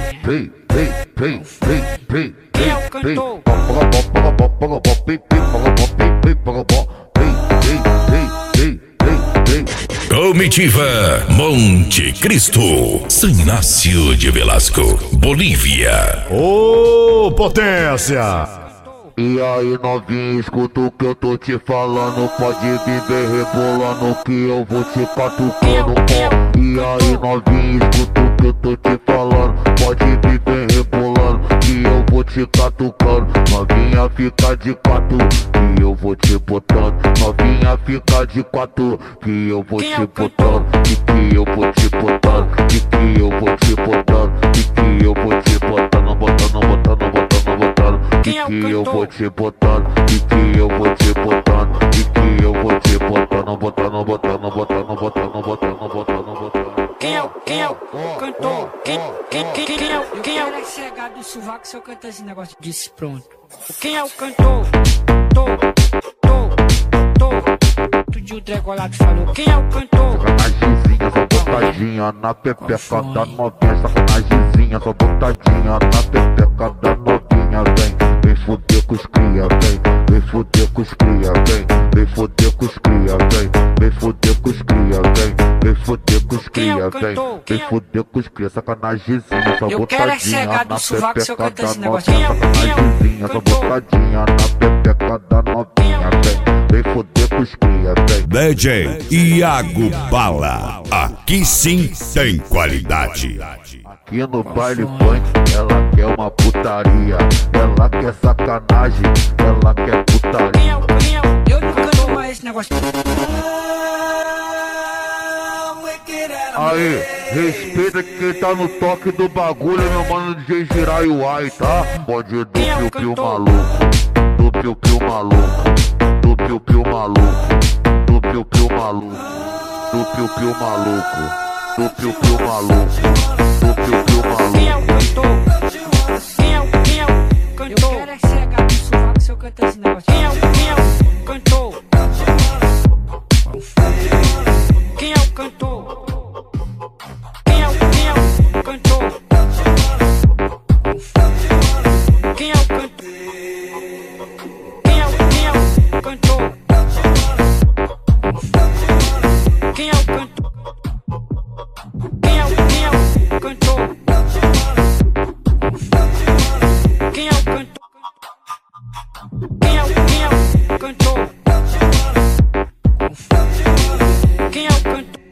vem, vem, vem, vem, Quem é o cantor? Comitiva Monte Cristo, San Inácio de Velasco, Bolívia. Ô, potência! E aí novinho, escuta o que eu tô te falando. Pode viver rebolando que eu vou te catucando. E aí novinho, escuta o que eu tô te falando. Pode viver rebolando que eu vou te catucando. Novinha fica de quatro que eu vou te botando. Novinha fica de quatro que eu vou te botando. E que eu vou te botando. E que eu vou te botando. E que eu vou te botando, botando, botando, botando, botando. E que eu vou te botando, e que eu vou te botando, e que eu vou te botando, botando, botando, botando, botando, botando, botando, botando. Quem é o cantor? Quem é o chegado do sovaco se eu cantar esse negócio? Disse pronto. Quem é o cantor? O Dregolado falou. Quem é o cantor? Sacanagemzinha, só botadinha na pepeca da novinha. Sacanagemzinha, só botadinha na pepeca da novinha. Vem fuder com os cria, vem fuder com os cria, vem fuder com os cria, vem fuder com os cria, vem fuder com os cria, vem fuder com os cria. Sacanagemzinha, só botadinha na pepeca da novinha. Sacanagemzinha, só botadinha na pepeca da novinha, vem fuder com os cria, vem. DJ Iago Bala, aqui sim tem qualidade. Aqui no baile funk, ela quer uma putaria, ela quer sacanagem, ela quer putaria. Eu não canto mais esse negócio. Aí, respeita quem tá no toque do bagulho, meu mano DJ Girai Uai, tá? Pode do piu-piu maluco, do piu-piu maluco, do piu-piu maluco, do piu-piu maluco, do piu-piu maluco, do piu-piu maluco.